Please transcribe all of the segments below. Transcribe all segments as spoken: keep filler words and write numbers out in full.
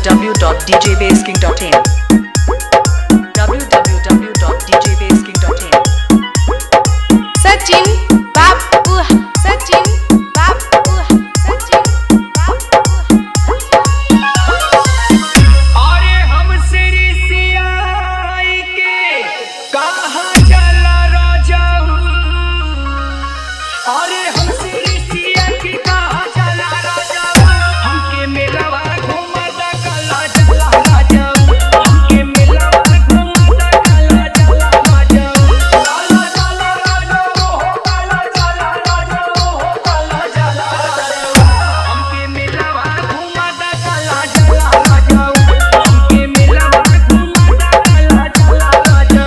w dot d j bass king dot in w w w dot d j bass king dot in Sachin Babu Sachin Babu Sachin Babu अरे हमसे रिसियाई के कहाँ चला राजा अरे हमसे रिसिया के कहाँ चला राजा हमके मेलवा घुमाता कला चला राजा हमके मेलवा घुमाता कला चला राजा काला चला राजा हो काला चला राजा हो काला चला राजा हमके मेलवा घुमाता कला चला राजा हमके मेलवा घुमाता कला चला राजा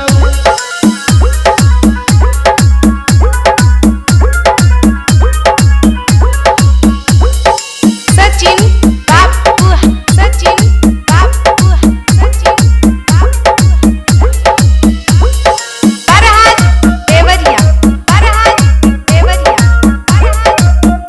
Sachin Babu Sachin Babu Sachin Babu Farhad Devariya Farhad Devariya Farhad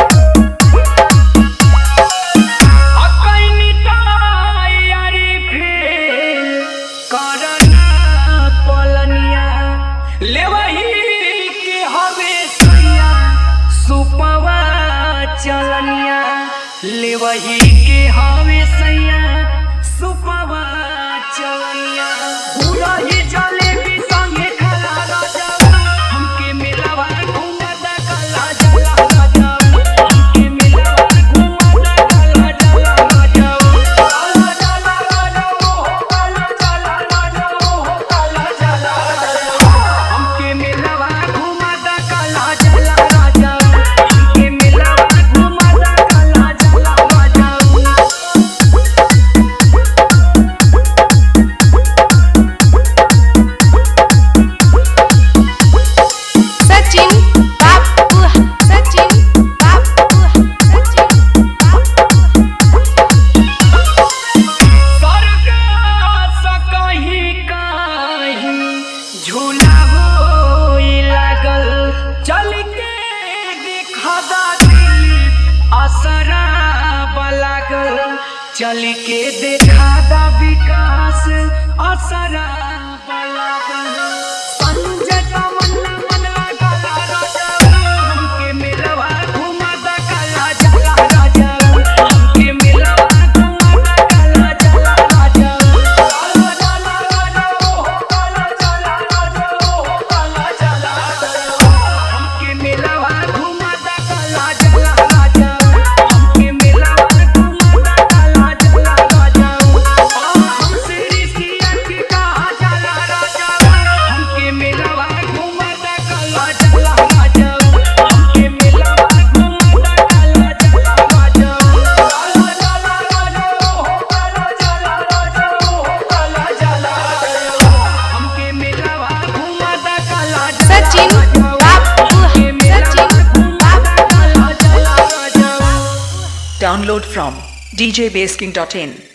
Devariya अकैनी तैयारी फेर करना पलनिया लेवही के हवे सैया सुपवा चलनिया लेवही के हवे सैया सुपवा चलनिया पूरा ही जलेबी संगे खला राजा हमके मिलवा घुमाता कला चला राजा हमके मिलवा घुमाता कला चला राजा काला चला राजा हो काला चला राजा हो काला चला राजा हमके मिलवा घुमाता कला चला राजा हमके मिलवा घुमाता कला चला राजा Sachin Babu Sachin Babu Sachin Babu स्वर्ग स कहीं कहीं झूला होई लागल चल के देखा दिल असरा लागल चल के देखा दा विकास असरा लागल संजय तमन्ना मन लागला राजा हमके मिलवा घुमाता कला चला राजा हमके मिलवा घुमाता कला चला राजा काला चला राजा हो काला चला राजा हो काला चला राजा हमके मिलवा घुमाता कला चला राजा हमके मिलवा घुमाता कला चला राजा हमसे रिसिया के कहाँ चला राजा हमके मिलवा घुमाता कला चला राजा हमके मिलवा घुमाता कला चला राजा काला चला राजा हो काला चला राजा हो काला चला राजा हमके मिलवा घुमाता कला चला Sachin Babu Sachin Babu download from d j bass king dot in